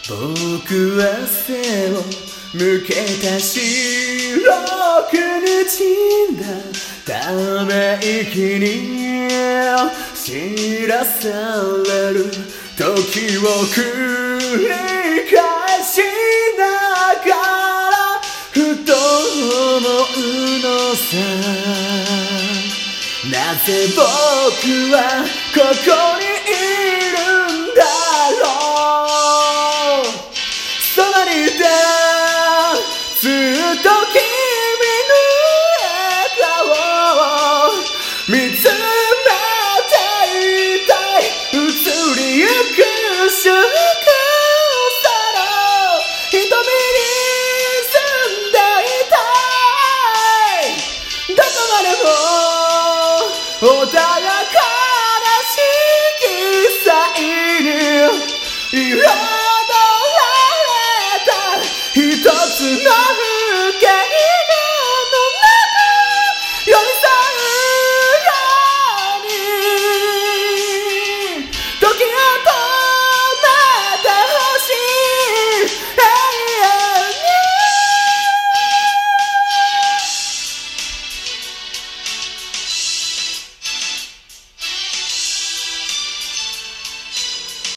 僕は背を向けた白くにじんだため息に知らされる時を繰り返しながらふと思うのさ、なぜ僕はここにいるんだろう。そばにいてずっと君の笑顔を見つめていたい。移りゆく瞬間さの瞳に住んでいたい。どこまでも